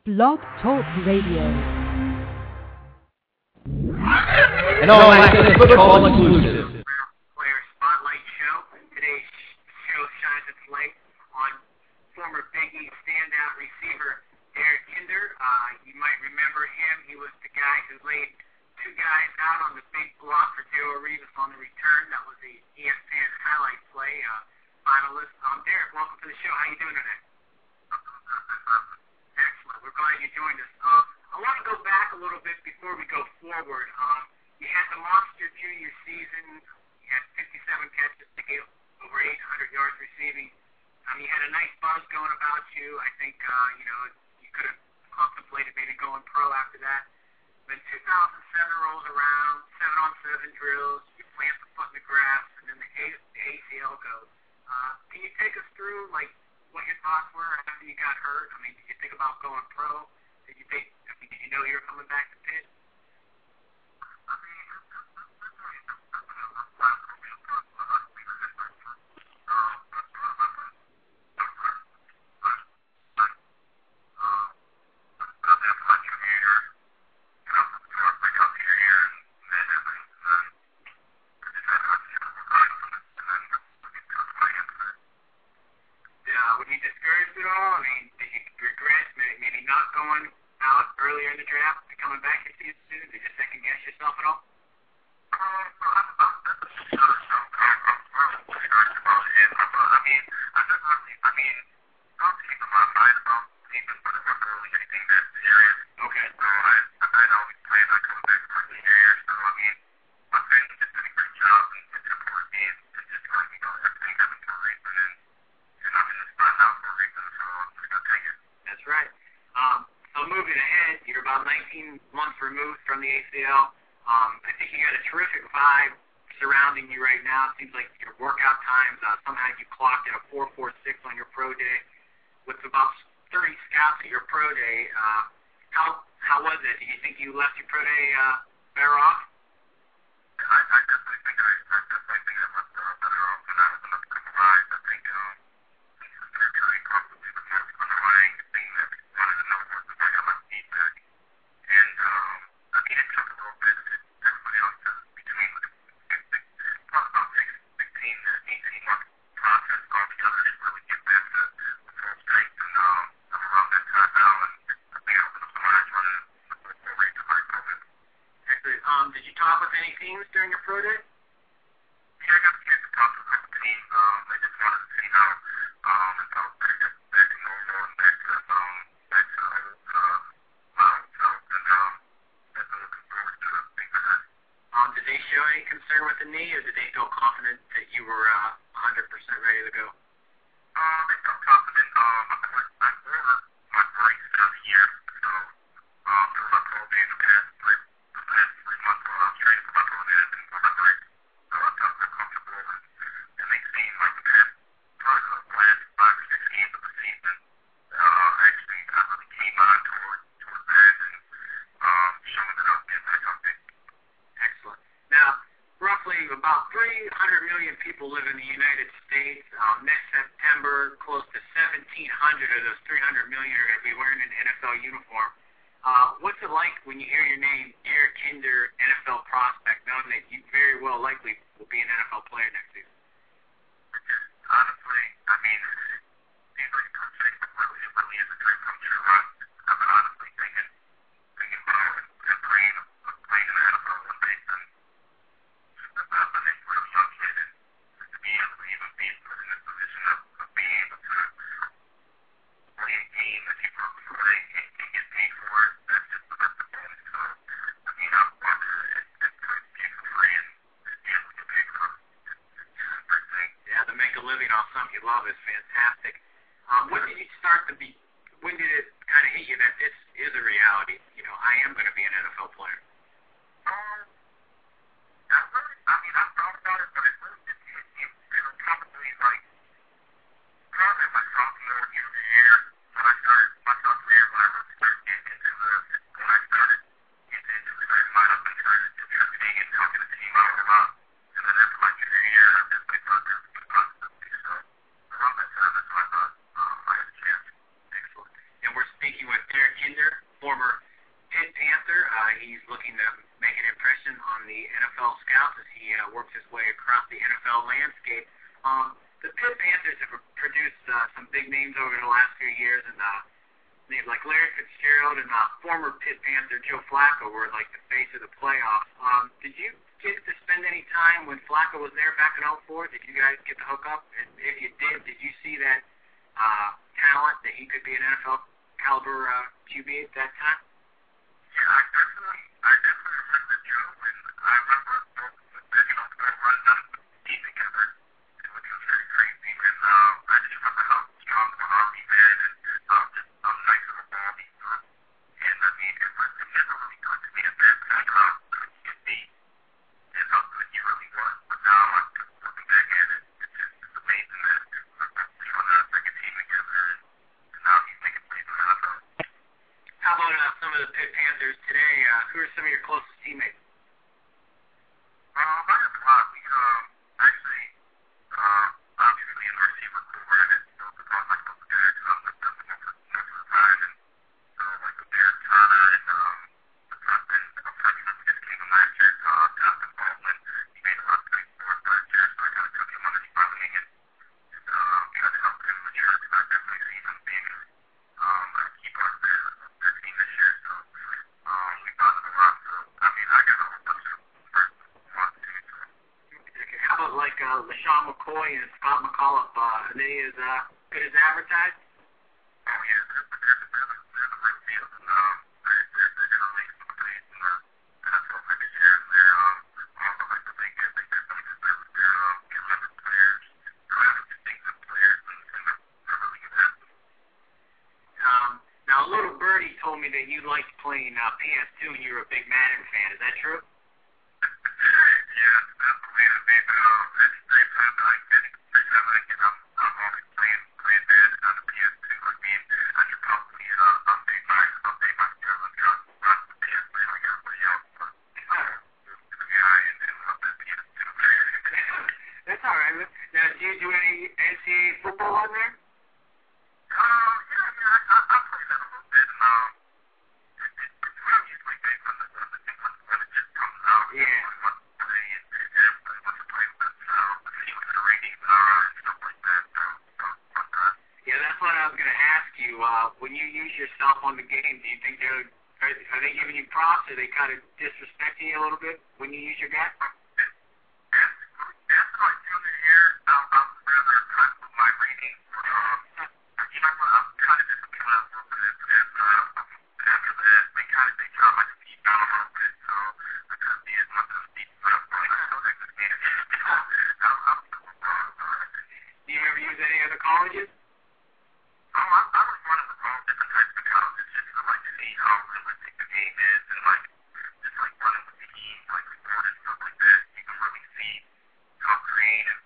Blog Talk Radio. And all access football exclusive. Player Spotlight Show. Today's show shines its light on former Big East standout receiver Derek Kinder. You might remember him. He was the guy who laid two guys out on the big block for Joe Rivas on the return. That was the ESPN highlight play. Finalist. Derek, welcome to the show. How you doing today? Excellent. We're glad you joined us. I want to go back a little bit before we go forward. You had the monster junior season. You had 57 catches to get over 800 yards receiving. You had a nice buzz going about you. I think, you could have contemplated maybe going pro after that. Then 2007 rolls around, 7-on-7 drills, you plant the foot in the grass, and then the ACL goes. Can you take us through, what your thoughts were after you got hurt? Did you think about going pro? Did you know you were coming back to Pitt? Were you discouraged at all? Did you regret maybe not going out earlier in the draft and coming back to see it soon? Did you second guess yourself at all? That's right. So moving ahead, you're about 19 months removed from the ACL. I think you got a terrific vibe surrounding you right now. It seems like your workout times, somehow you clocked at a 4.46 on your pro day. With about 30 scouts at your pro day, how was it? Do you think you left your pro day better off? I definitely think I left better off than I was enough to provide. I think really probably the most underlying thing that we wanted to know was if I got my feedback. And it took a little bit. Everybody else does between probably about 16 to 18 month process altogether to really get back to full strength. And I'm around that time now, and I think I opened up some eyes running the rate to my program. Excellent. Did you talk with any teams during your pro day? Yeah, I got a chance to talk to a couple teams. They just wanted to see how if I was back to normal and back to my old self, and that's looking forward to things ahead. Did they show any concern with the knee, or did they feel confident that you were 100% ready to go? They felt confident. I wore my brace throughout the year, so through my pro day, the past 3 months while I was training for my pro day, I've been wearing my brace. So I felt real comfortable, and they seemed like the past probably the last 5 or 6 games of the season, actually I really came on toward that and showing that I was getting back up there. Excellent. Now, roughly about 300 million people live in the United States. Next September, close to 1,700 of those 300 million are going to be wearing an NFL uniform. What's it like when you hear your name, Derek Kinder, NFL prospect, knowing that you very well likely will be an NFL player next season? Honestly, these are perfect. It really is a dream come true. I've been honestly thinking about and praying of playing in the NFL one day since I've been a real young kid, and to be able to even be put in this position of being able to play a game that you work for and get paid for it, that's just the best of bonus. So, I've watched it be for free and be able to get paid for it. It's a great thing. Yeah, to make a living off something you love is fantastic. When did it kind of hit you that this is a reality? I am going to be an NFL player. I've thought about it, but it really didn't hit me. It was probably my sophomore year when I started my sophomore year when I really started getting into the lineup and started contributing and talking the team out a lot. And then after my junior year, I definitely thought there was a possibility. So around that time, that's when I thought I had a chance. Excellent. And we're speaking with Derek Kinder, former Pitt Panther. He's looking to make an impression on the NFL scouts as he works his way across the NFL landscape. The Pitt Panthers have produced some big names over the last few years, and names like Larry Fitzgerald and former Pitt Panther Joe Flacco were like the face of the playoffs. Did you get to spend any time when Flacco was there back in 2004? Did you guys get the hook up? And if you did you see that talent that he could be an NFL caliber QB at that time? Yeah, I definitely remember Joe, and I remember both running on the team together, which was very crazy. And I just remember how strong of an arm he had, and just how nice of a ball he threw. And I mean, it never really got to me at that time how good he could be and how good he really was. But now, looking back at it, it's amazing that we were on a second team together, and now he's making plays in the NFL. How about some of the Pitt Panthers today? Who are some of your closest teammates? I have a lot. We actually, obviously in our receiver core, and it's because Michael Derek, that's the most of the time, and so like Derek Turner and a freshman who just came in last year, Jonathan Baldwin. He made a lot of great for us last year, so I kind of took him under my wing and tried to help him mature because I definitely see him being a key part of their team this year. So we bonded a lot. So I mean, I got a whole bunch of first ones too. So. Okay, how about like LaShawn McCoy and Scott McAuliffe? Are they as good as advertised? Oh yeah, they're the real deal, and they're gonna make some plays in the NFL next year. And they're also like the big they definitely deserve their get 11 players, or distinctive players, and they're really good athletes. Now, a little birdie told me that you liked playing PS2 and you were a big Madden fan. Is that true? Yeah, that's the way to be. But at the same time, every time I get, I'm always playing that on the PS2. I mean, I should probably update my skills and try the PS3 like everybody else. But yeah, I am up that PS2. That's all right. Now, do you do any NCAA football on there? Yeah, I play that a little bit. It's really usually based on the thing when it just comes out. Yeah. Everybody wants to play with themselves, see what the ratings are and stuff like that. Yeah, that's what I was going to ask you. When you use yourself on the game, do you think are they giving you props? Are they kind of disrespecting you a little bit when you use your guy? After my junior year, I'm rather impressed with my ratings. I'm kind of disappointed a little bit. After that, they dropped my speed down a little bit, so I couldn't be as much of a speed up. But I still think the game I'm cool. Do you ever use any other colleges? I was running all different types of colleges just to like see how realistic the game is, and like just like running with teams, like sport and stuff like that. You can really see how creative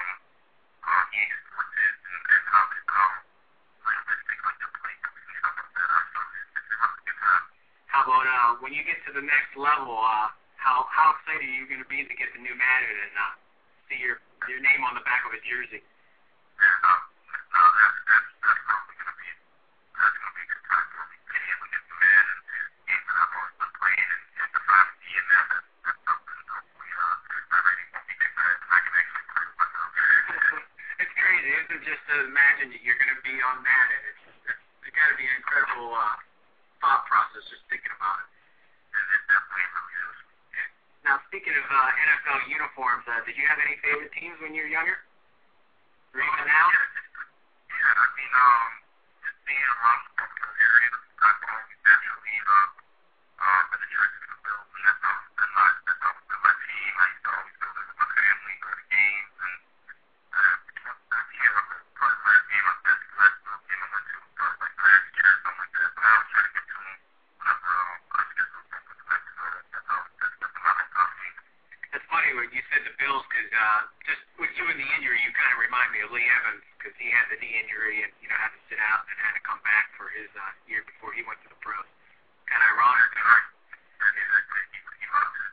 EA Sports is and how realistic like the playbook and stuff like that. So it's a really good time. How about when you get to the next level? How excited are you going to be to get the new Madden and see your name on the back of a jersey? Yeah, no, that's probably gonna be a good time for me. Being able to get the man and games that I've always been playing and to finally be in there, that's something. Hopefully, my rating won't be too bad, and I can actually play with myself. It's crazy. It's just to imagine that you're going to be on Madden. It's got to be an incredible thought process just thinking about it. It definitely really is. Now, speaking of NFL uniforms, did you have any favorite teams when you were younger? Or even now? Yeah, I mean, just being around the Buffalo area, I've always naturally been attracted to the Bills, and that's always been my team. I used to always go there with my family, go to games, and I can't remember probably the last game I went to, last Bills game I went to, probably like last year or something like that, but I always try to get to them whenever I schedule something like that, so that's been my whole thing. It's funny what you said the Bills, because just with you and the injury, you kind of remind me of Lee Evans, because he had the knee injury and had to sit out and had to come back for his year before he went to the pros. Kind of ironic. He lost his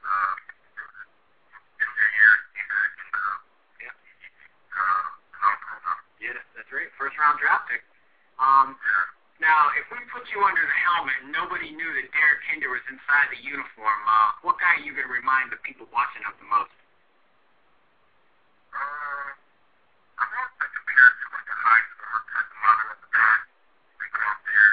junior year. He's back in the Yeah, that's right. First round draft pick. Now, if we put you you under the helmet and nobody knew that Derek Kinder was inside the uniform, what guy are you going to remind the people watching of the most? I want to compare it to like a high score type of model of the guy. We go out there,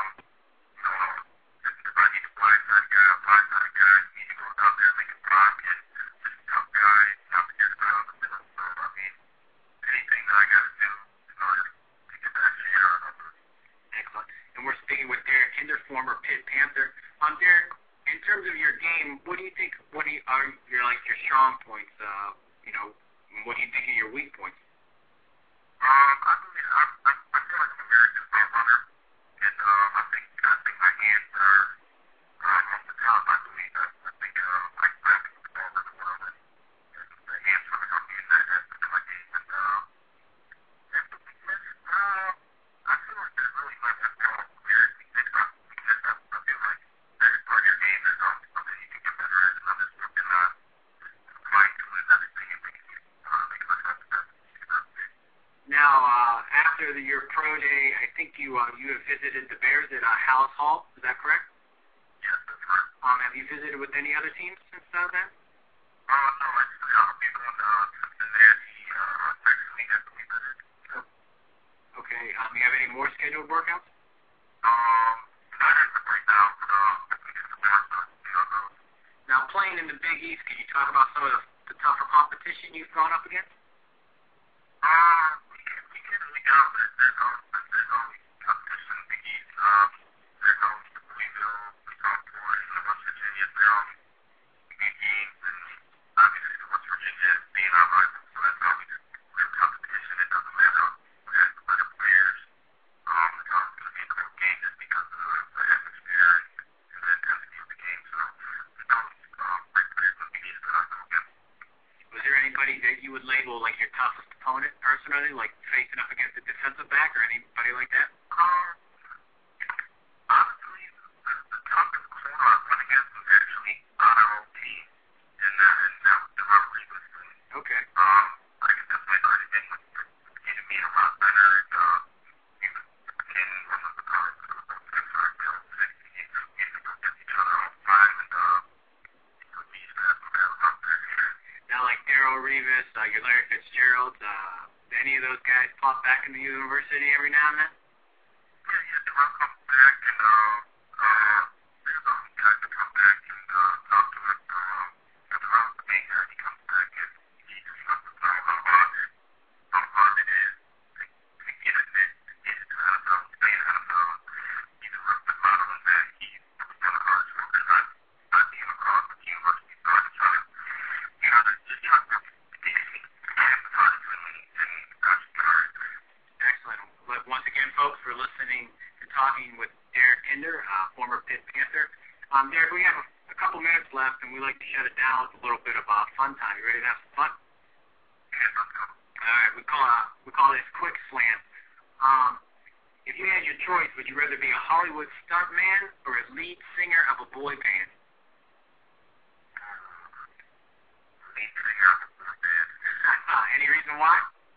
if I need to blindside a guy, I'll blindside a guy. You need to go out there and make a block and just a tough guy, not to get it out of the middle. So, I mean, anything that I got to do in order to get that share out of it. Excellent. And we're speaking with Derek Kinder, former Pitt Panther. Derek, in terms of your game, what do you think? What are your strong points? What do you think are your weak points? I feel like I'm a very good front runner, and I think my hands are off the top. I believe I think I can grab the ball really well, and the hands really help me in that aspect of my game. And the weakness, I feel like there's really nothing wrong here. Weakness, I feel like every part of your game is something you can get better at, and I'm just working on fine-tuning everything and making myself the best. Now, after your pro day, I think you have visited the Bears at Halas Hall. Is that correct? Yes, that's right. Have you visited with any other teams since then? No, actually, I'll be going to Cincinnati next week, I believe it is. Okay. You have any more scheduled workouts? Not as of right now, but I think it's the best those. Now, playing in the Big East, can you talk about some of the tougher competition you've gone up against? We can't really go. There's always competition in the Big East. There's always Louisville, Southport, West Virginia. They're always big games, and obviously the West Virginia being our rival, so that's always real competition. It doesn't matter who has the better players. It's always going to be a close game just because of the atmosphere and the intensity of the game. So there's always great players in the Big East that I go against. Was there anybody that you would label like your toughest opponent personally, like facing up against a defensive back or anybody like that? Honestly, the toughest corner I went against was actually on our own team, and that was DeMar Reeves. Okay. I can definitely understand what getting me a lot better. He was in one of the cars, we used to go get each other all the time, and we used to have some battles out there. Now, like Darrell Revis, your Larry Fitzgerald, any of those guys pop back in the university every now and then? Yeah, Darrell comes back, and there's always guys that come back and talk to us. Darrell's the main guy. He comes back, and he just wants to know how hard it is to get it to the NFL, stay in the NFL. He's a real good model in that. He's done a hard work, and I see him across the university, so I just try to Excellent. Once again, folks, we're listening and talking with Derek Kinder, former Pitt Panther. Derek, we have a couple minutes left, and we like to shut it down with a little bit of fun time. You ready to have some fun? All right. We call this Quick Slant. If you had your choice, would you rather be a Hollywood stuntman or a lead singer of a boy band? Any reason why?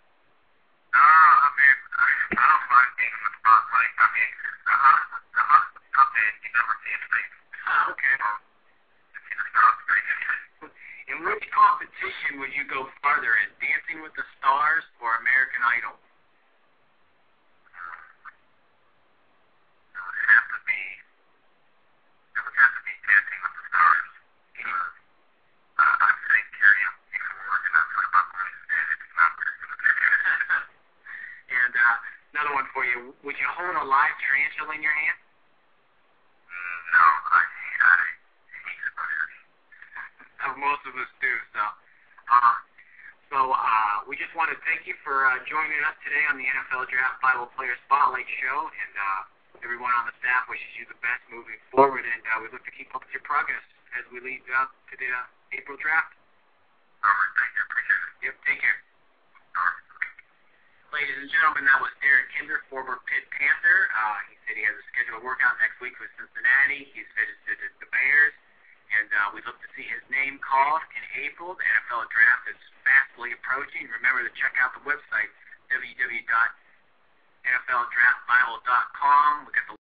I mean, I don't mind being in the spotlight. I mean, the hottest stuff you never see in space. Okay. See the stars great. In which competition would you go farther in, Dancing with the Stars or American Idol? It would have to be Dancing with the Stars. I've sang karaoke before, and I've heard about going to it. It's not very good. And another one for you. Would you hold a live tarantula in your hand? No, I hate spiders. Most of us do. So we just want to thank you for joining us today on the NFL Draft Bible Player Spotlight Show, and everyone on the staff wishes you the best moving forward, and we look to keep up with your progress as we lead up to the April draft. All right, thank you. Appreciate it. Yep, take care. All right. Ladies and gentlemen, that was Derek Kinder, former Pitt Panther. He said he has a scheduled workout next week with Cincinnati. He's visited the Bears, and we look to see his name called in April. The NFL draft is fastly approaching. Remember to check out the website, www.nfldraftbible.com. We got the